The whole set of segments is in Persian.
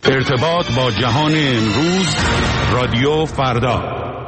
ارتباط با جهان امروز، رادیو فردا.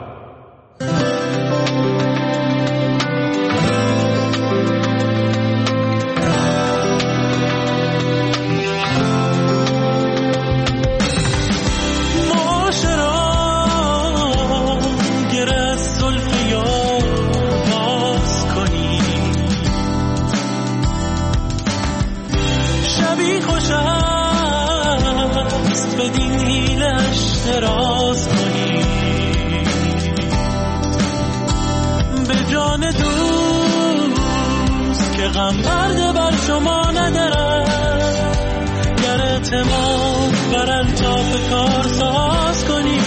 غم برده بر شما ندارم، گر اعتماد بر انطاف کار ساز کنی.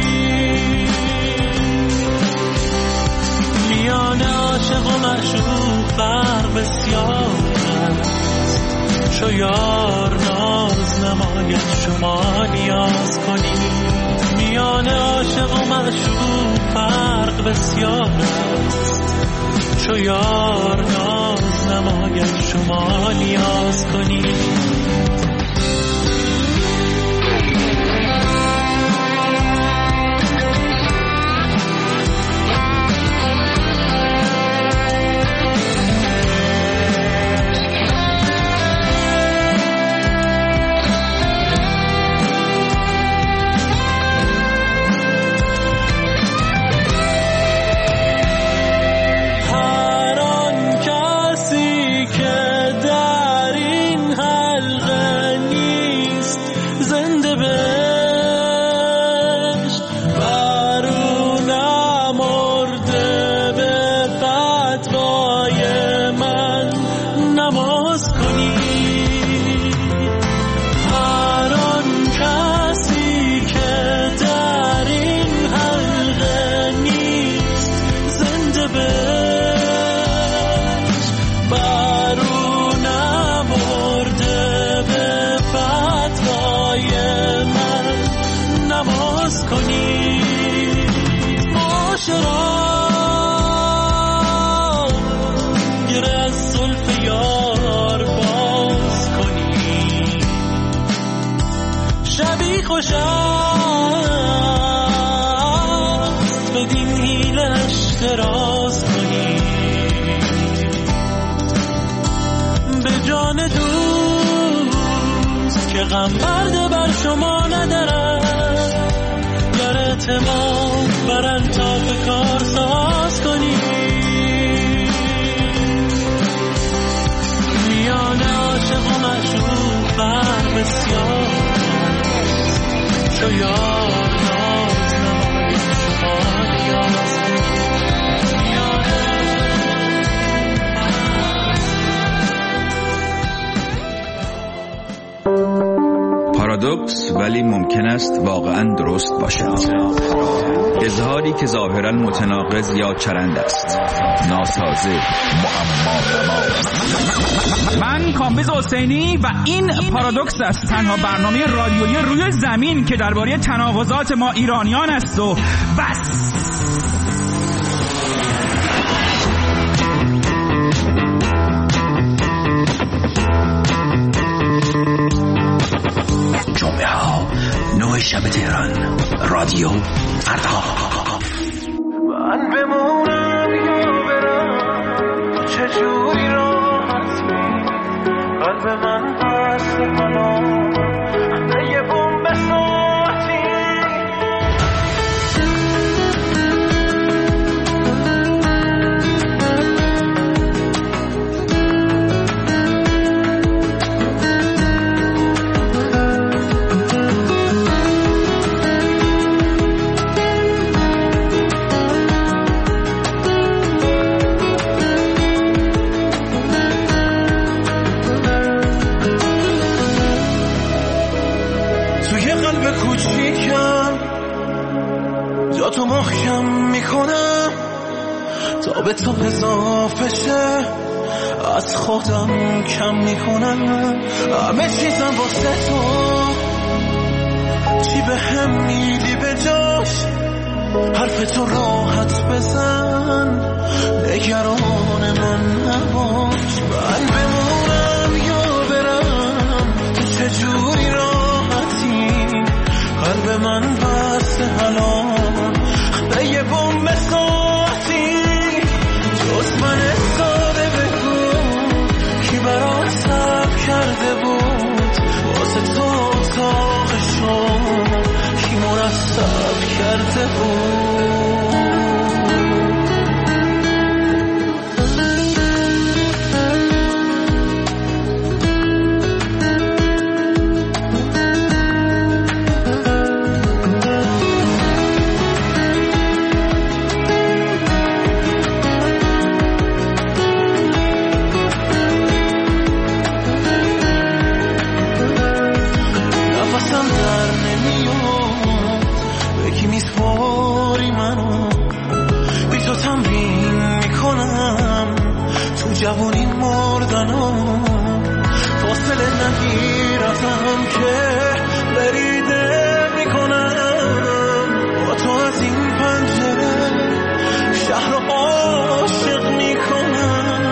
میان عاشق و معشوق فرق بسیار است، چو یار ناز نماید شما نیاز کنی. میان عاشق و معشوق فرق بسیار است، چو یار ناز نماید شما نیاز کنی. غم برده بر شما ندارم، گر اعتماد بر انطاف کار ساز کنی. میان عاشق و معشوق فرق بسیار است، چو یار ناز نماید شما نیاز کنی. پارادوکس ولی ممکن است واقعا درست باشد. اظهاری که ظاهرا متناقض یا چرند است، ناسازه، معما. من کامبیز حسینی و این پارادوکس است، تنها برنامه رادیویی روی زمین که درباره تناقضات ما ایرانیان است و بس. جمعه ها 9 شب تهران، رادیو فردا. من بمونم یا برم، چجوری راحت می قلب من پس منو به یه بمب صوتی. تو محکم میکنم تا به تو اضافه شه، از خودم کم میکنم همه چیزم واسه تو. چی به هم میدی به جاش، حرف تو راحت بزن، نگران من نباش. من بمونم یا برم، تو چجوری راحتی بود. جوانی مردنم فاصله نگیرتم که بریده میکنم با تو از این پنجره شهر رو عاشق میکنم.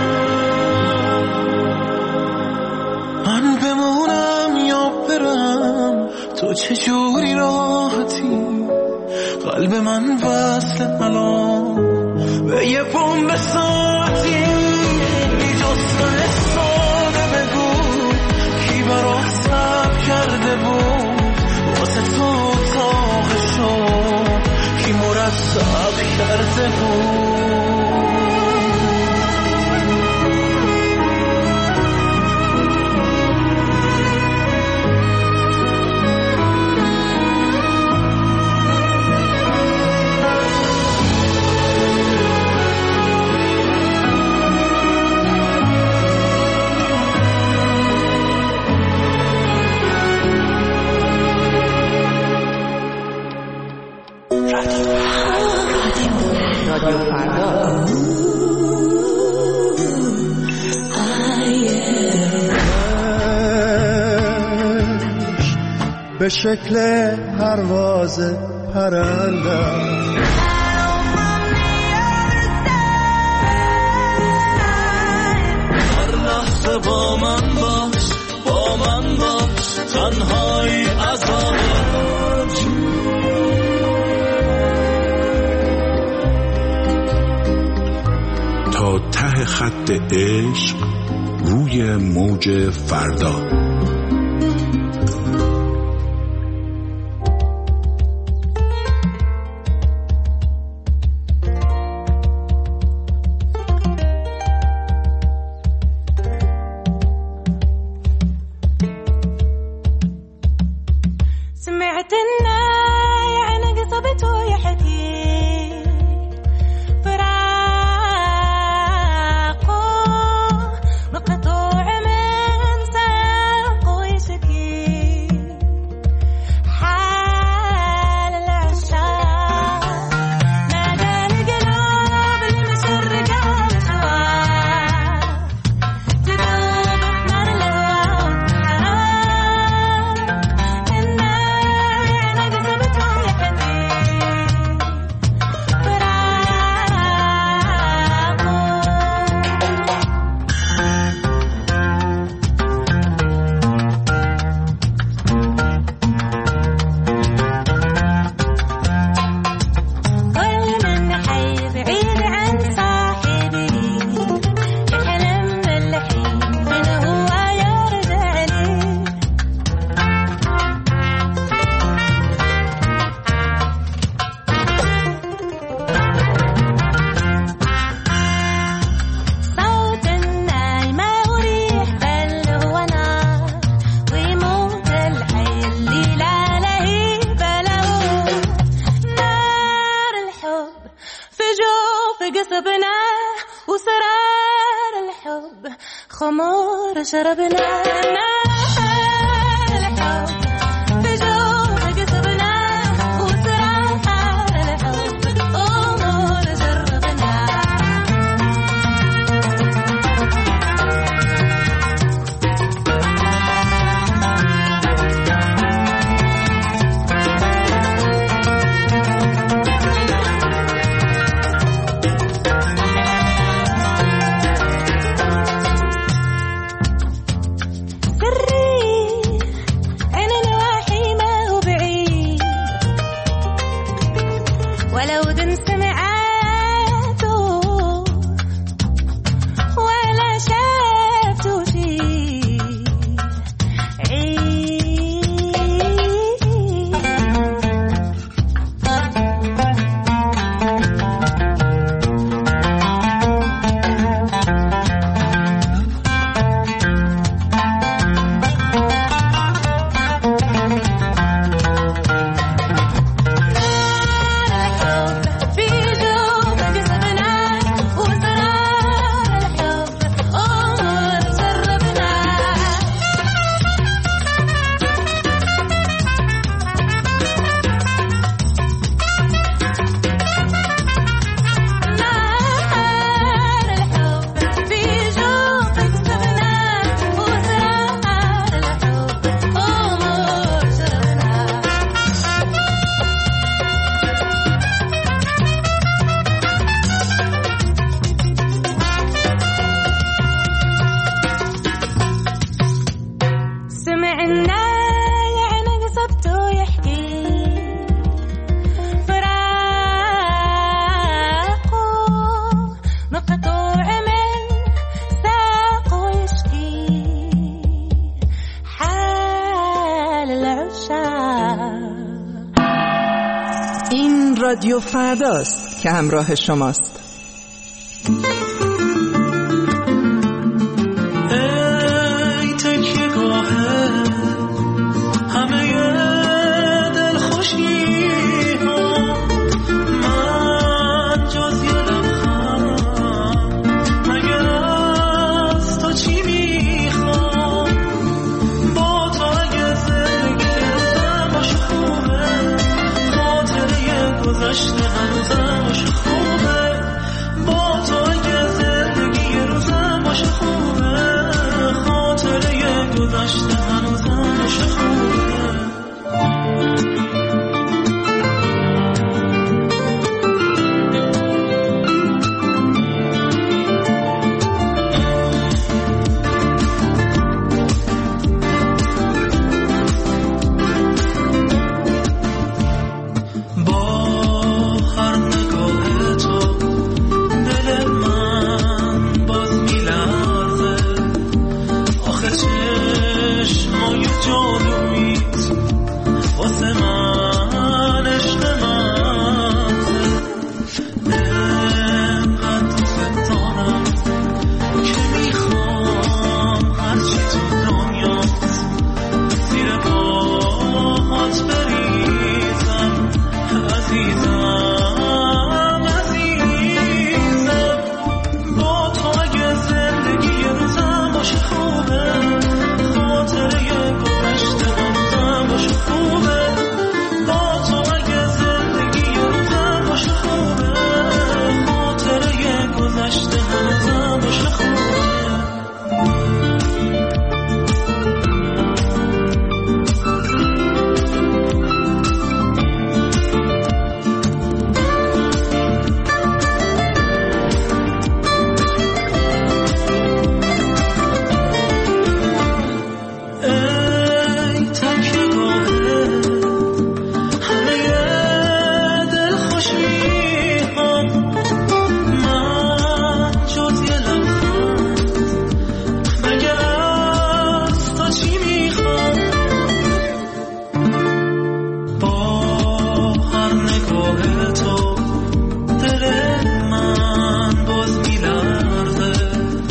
من بمونم یا برم تو چجوری راحتی قلب من وصل الان به یه بمب ساعتی جستن ساده بگو کی برات صبر کرده بود واسه تو تاقشو کی مرتب کرده بود. رادیو فردا به شکل پرواز پرنده هر لحظه با من باش تنهایی عذابت تا ته خط عشق روی موج فردا. سمعت الناي عن قصبته يحكي فراقه مقطوع من ساقه يشكي حال العشاق نادى القلوب المشرقة بشواق تذوب بنار الهوى خمور شربنا نار الحب بجوع قصبنا وسرار الحب أمور جربنا سر بده يحكي فراقه مقطوع من ساقه يشكي حال العشاق. این رادیو فرداست که همراه شماست.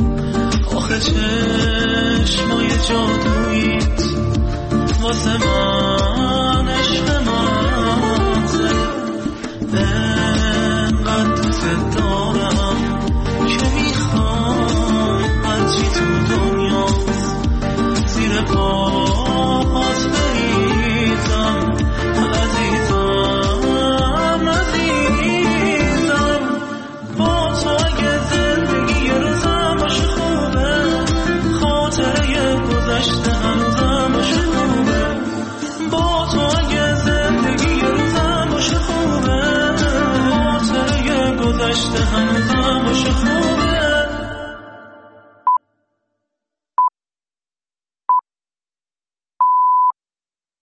چشمای جادوییت واسه من